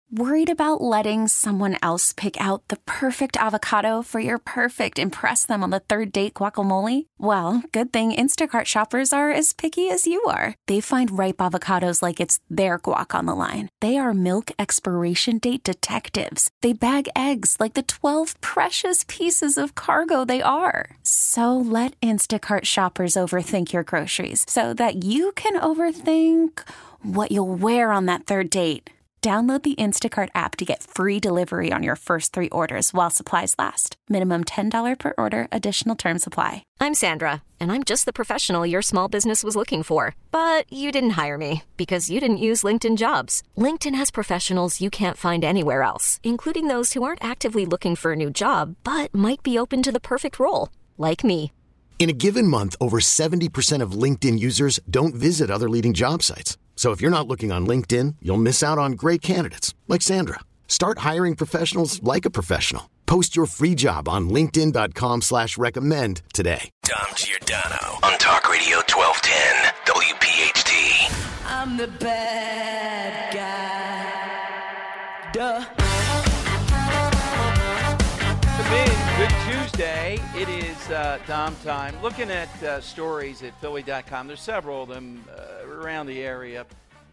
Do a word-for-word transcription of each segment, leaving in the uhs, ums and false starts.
Worried about letting someone else pick out the perfect avocado for your perfect impress them on the third date guacamole? Well, good thing Instacart shoppers are as picky as you are. They find ripe avocados like it's their guac on the line. They are milk expiration date detectives. They bag eggs like the twelve precious pieces of cargo they are. So let Instacart shoppers overthink your groceries so that you can overthink what you'll wear on that third date. Download the Instacart app to get free delivery on your first three orders while supplies last. Minimum ten dollars per order. Additional terms apply. I'm Sandra, and I'm just the professional your small business was looking for. But you didn't hire me because you didn't use LinkedIn Jobs. LinkedIn has professionals you can't find anywhere else, including those who aren't actively looking for a new job, but might be open to the perfect role, like me. In a given month, over seventy percent of LinkedIn users don't visit other leading job sites. So if you're not looking on LinkedIn, you'll miss out on great candidates like Sandra. Start hiring professionals like a professional. Post your free job on linkedin dot com slash recommend today. Dom Giordano on Talk Radio twelve ten W P H T. I'm the bad guy. Duh. Good Tuesday. It is uh, Dom time. Looking at uh, stories at Philly dot com. There's several of them uh, around the area.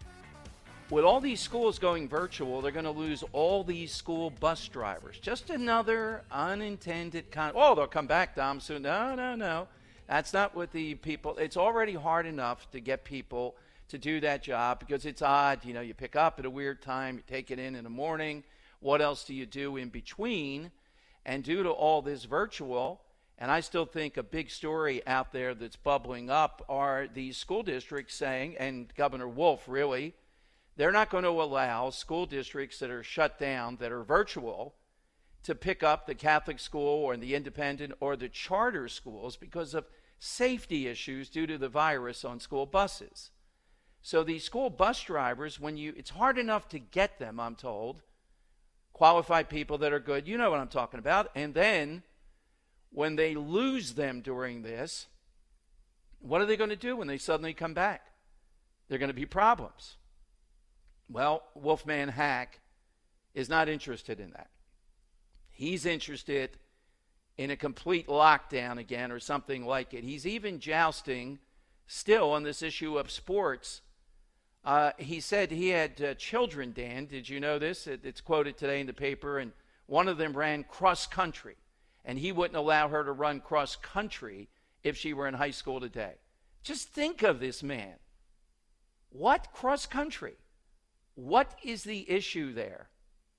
With all these schools going virtual, they're going to lose all these school bus drivers. Just another unintended con. Oh, they'll come back, Dom, soon. No, no, no. That's not what the people. It's already hard enough to get people to do that job because it's odd. You know, you pick up at a weird time, you take it in in the morning. What else do you do in between? And due to all this virtual, and I still think a big story out there that's bubbling up are these school districts saying, and Governor Wolf really, they're not going to allow school districts that are shut down, that are virtual, to pick up the Catholic school or the independent or the charter schools because of safety issues due to the virus on school buses. So these school bus drivers, when you, it's hard enough to get them, I'm told, qualified people that are good. You know what I'm talking about. And then when they lose them during this, what are they going to do when they suddenly come back? They're going to be problems. Well, Wolfman Hack is not interested in that. He's interested in a complete lockdown again or something like it. He's even jousting still on this issue of sports. Uh, he said he had uh, children, Dan. Did you know this? It, it's quoted today in the paper, and one of them ran cross country, and he wouldn't allow her to run cross country if she were in high school today. Just think of this man. What cross country? What is the issue there?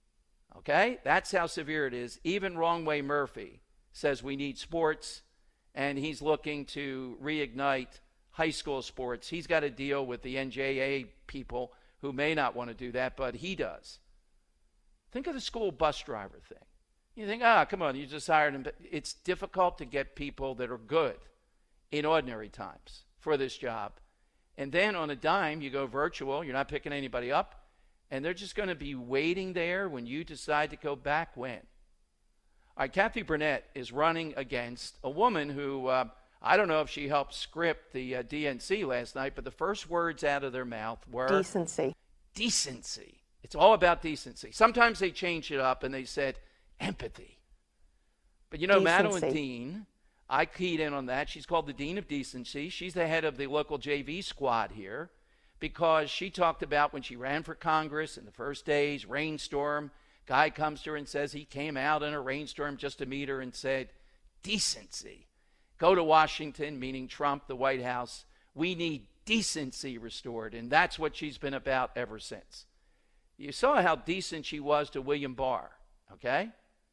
Okay, that's how severe it is. Even Wrong Way Murphy says we need sports, and he's looking to reignite high school sports. He's got to deal with the N J A people who may not want to do that, but he does. Think of the school bus driver thing. You think, ah, come on, you just hired him. It's difficult to get people that are good in ordinary times for this job. And then on a dime, you go virtual. You're not picking anybody up. And they're just going to be waiting there when you decide to go back when. All right, Kathy Burnett is running against a woman who, uh, I don't know if she helped script the uh, D N C last night, but the first words out of their mouth were decency. Decency. It's all about decency. Sometimes they change it up and they said empathy. But you know, Decency. Madeline Dean, I keyed in on that. She's called the Dean of Decency. She's the head of the local J V squad here because she talked about when she ran for Congress in the first days, rainstorm. Guy comes to her and says he came out in a rainstorm just to meet her and said, decency. Go to Washington, meaning Trump, the White House. We need decency restored, and that's what she's been about ever since. You saw how decent she was to William Barr, okay?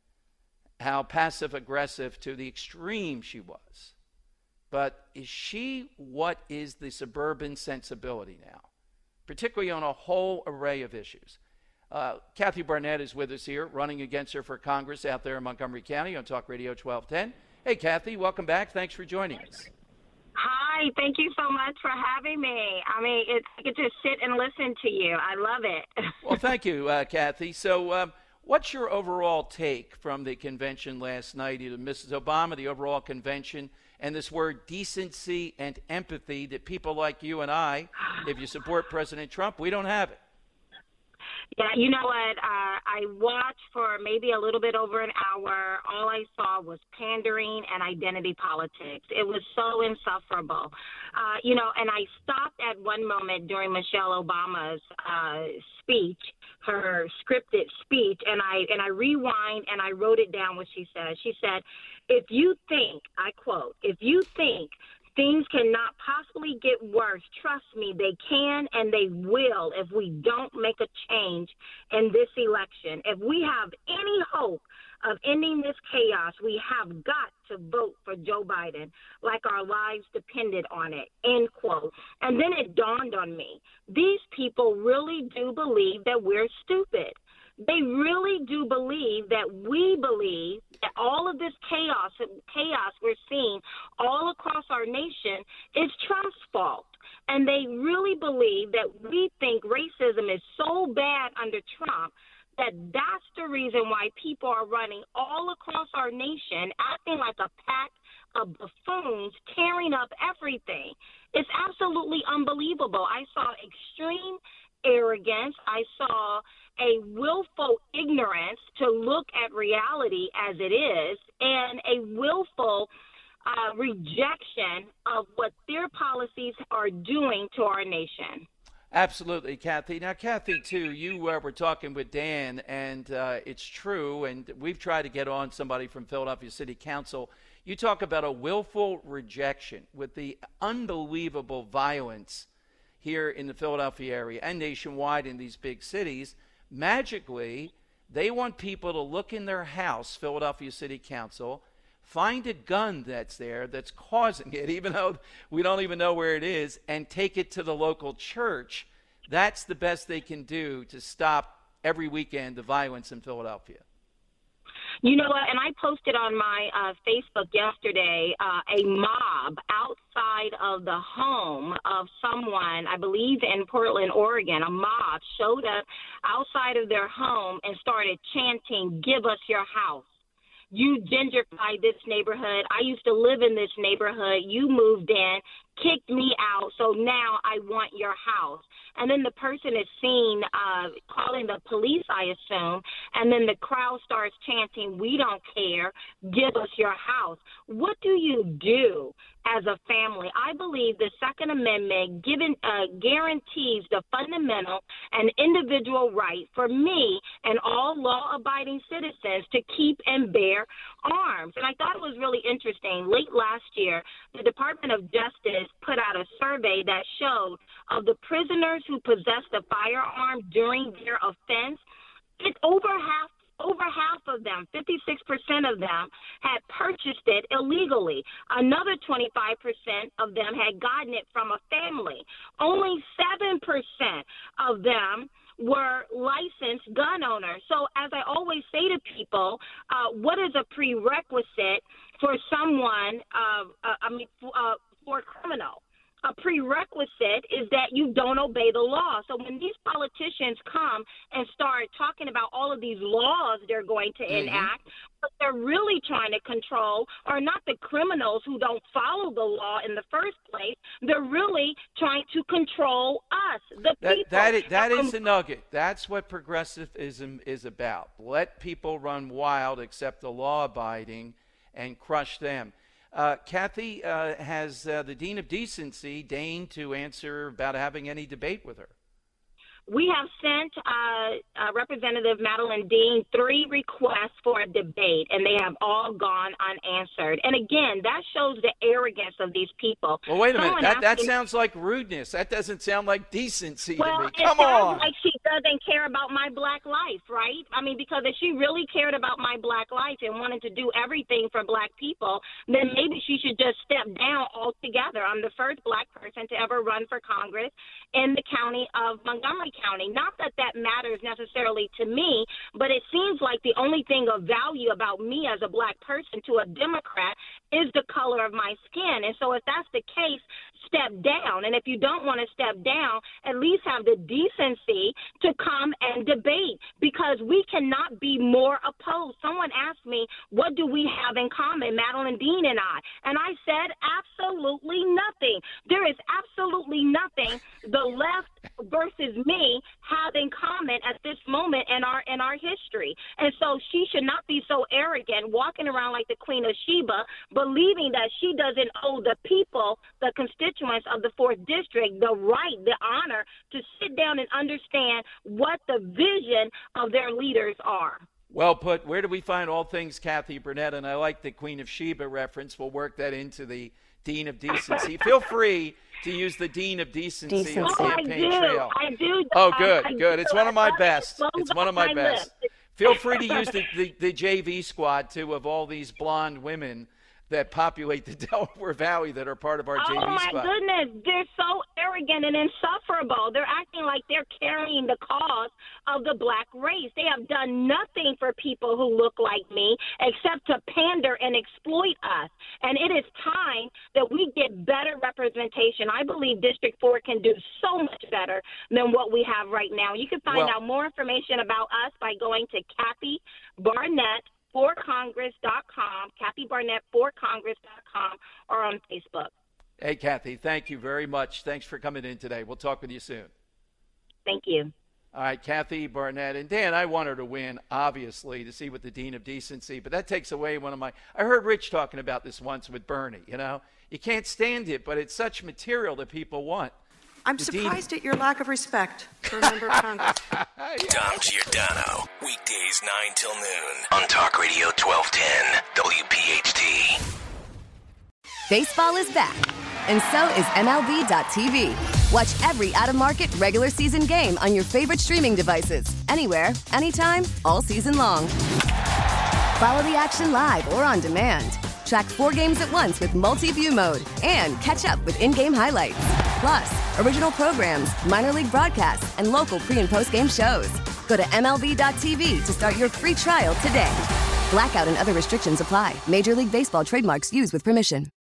How passive-aggressive to the extreme she was. But is she what is the suburban sensibility now, particularly on a whole array of issues? Uh, Kathy Barnett is with us here, running against her for Congress out there in Montgomery County on Talk Radio twelve ten. Hey, Kathy, welcome back. Thanks for joining us. Hi, thank you so much for having me. I mean, it's I get to sit and listen to you. I love it. Well, thank you, uh, Kathy. So um, what's your overall take from the convention last night, either Missus Obama, the overall convention, and this word decency and empathy that people like you and I, if you support President Trump, we don't have it? Yeah, you know what? Uh, I watched for maybe a little bit over an hour. All I saw was pandering and identity politics. It was so insufferable. Uh, you know, and I stopped at one moment during Michelle Obama's uh, speech, her scripted speech, and I and I rewind and I wrote it down what she said. She said, if you think, I quote, if you think things cannot possibly get worse, trust me, they can and they will if we don't make a change in this election. If we have any hope of ending this chaos, we have got to vote for Joe Biden like our lives depended on it, end quote. And then it dawned on me, these people really do believe that we're stupid. They really do believe that we believe that all of this chaos, chaos we're seeing all across our nation is Trump's fault. And they really believe that we think racism is so bad under Trump that that's the reason why people are running all across our nation acting like a pack of buffoons, tearing up everything. It's absolutely unbelievable. I saw extreme arrogance. I saw a willful ignorance to look at reality as it is, and a willful uh, rejection of what their policies are doing to our nation. Absolutely, Kathy. Now, Kathy, too, you uh, were talking with Dan, and uh, it's true, and we've tried to get on somebody from Philadelphia City Council. You talk about a willful rejection with the unbelievable violence here in the Philadelphia area and nationwide in these big cities. Magically, they want people to look in their house, Philadelphia City Council, find a gun that's there that's causing it, even though we don't even know where it is, and take it to the local church. That's the best they can do to stop every weekend the violence in Philadelphia. You know what? And I posted on my uh, Facebook yesterday uh, a mob outside of the home of someone, I believe in Portland, Oregon. A mob showed up outside of their home and started chanting, "Give us your house. You gentrified this neighborhood. I used to live in this neighborhood. You moved in, kicked me out, so now I want your house." And then the person is seen uh, calling the police, I assume, and then the crowd starts chanting, "We don't care. Give us your house." What do you do as a family? I believe the Second Amendment given, uh, guarantees the fundamental and individual right for me and all law-abiding citizens to keep and bear arms. And I thought it was really interesting. Late last year, the Department of Justice put out a survey that showed of the prisoners who possessed a firearm during their offense, it's over half Over half of them, fifty-six percent of them, had purchased it illegally. Another twenty-five percent of them had gotten it from a family. Only seven percent of them were licensed gun owners. So as I always say to people, uh, what is a prerequisite for someone, uh, uh, I mean, uh, for a criminal? A prerequisite is that you don't obey the law. So when these politicians come and start talking about all of these laws they're going to mm-hmm. enact, what they're really trying to control are not the criminals who don't follow the law in the first place. They're really trying to control us, the that, people. That is, that is the nugget. That's what progressivism is about. Let people run wild, accept the law-abiding, and crush them. Uh, Kathy, uh, has uh, the Dean of Decency deigned to answer about having any debate with her? We have sent uh, uh, Representative Madeline Dean three requests for a debate, and they have all gone unanswered. And again, that shows the arrogance of these people. Well, wait a Someone minute. That, that asking, sounds like rudeness. That doesn't sound like decency well, to me. Come it sounds on. like she doesn't care about my black life, right? I mean, because if she really cared about my black life and wanted to do everything for black people, then maybe she should just step down altogether. I'm the first black person to ever run for Congress in the county of Montgomery County. Not that that matters necessarily to me, but it seems like the only thing of value about me as a black person to a Democrat is the color of my skin. And so if that's the case, step down. And if you don't want to step down, at least have the decency to come and debate, because we cannot be more opposed. Someone asked me, what do we have in common, Madeline Dean and I? And I said, absolutely nothing. There is absolutely nothing. The left versus me have in common at this moment in our in our history. And so she should not be so arrogant, walking around like the Queen of Sheba, believing that she doesn't owe the people, the constituents of the fourth district, the right, the honor to sit down and understand what the vision of their leaders are. Well put. Where do we find all things Kathy Burnett? And I like the Queen of Sheba reference. We'll work that into the Dean of Decency. Feel free to use the Dean of Decency, Decency. on Oh, I Campaign do. Trail. I do. Oh, I- good, I good. do. It's one of my I love best. it. It's one of my my best. list. Feel free to use the, the, the J V squad, too, of all these blonde women that populate the Delaware Valley that are part of our J V Oh, my squad. goodness. They're so arrogant and insufferable. They're acting like they're carrying the cause of the black race. They have done nothing for people who look like me except to pander and exploit us. And it is time that we get better representation. I believe District four can do so much better than what we have right now. You can find Well- out more information about us by going to Kathy Barnett for Congress dot com, Kathy Barnett for Congress dot com, or on Facebook. Hey, Kathy, thank you very much. Thanks for coming in today. We'll talk with you soon. Thank you. All right, Kathy Barnett. And Dan, I want her to win, obviously, to see what the Dean of Decency, but that takes away one of my, I heard Rich talking about this once with Bernie, you know. You can't stand it, but it's such material that people want. I'm The surprised at your lack of respect for a member of Congress. Dom Giordano, weekdays nine till noon on Talk Radio twelve ten W P H T. Baseball is back, and so is M L B dot T V. Watch every out-of-market regular season game on your favorite streaming devices, anywhere, anytime, all season long. Follow the action live or on demand. Track four games at once with multi-view mode and catch up with in-game highlights. Plus, original programs, minor league broadcasts, and local pre- and post-game shows. Go to M L B dot T V to start your free trial today. Blackout and other restrictions apply. Major League Baseball trademarks used with permission.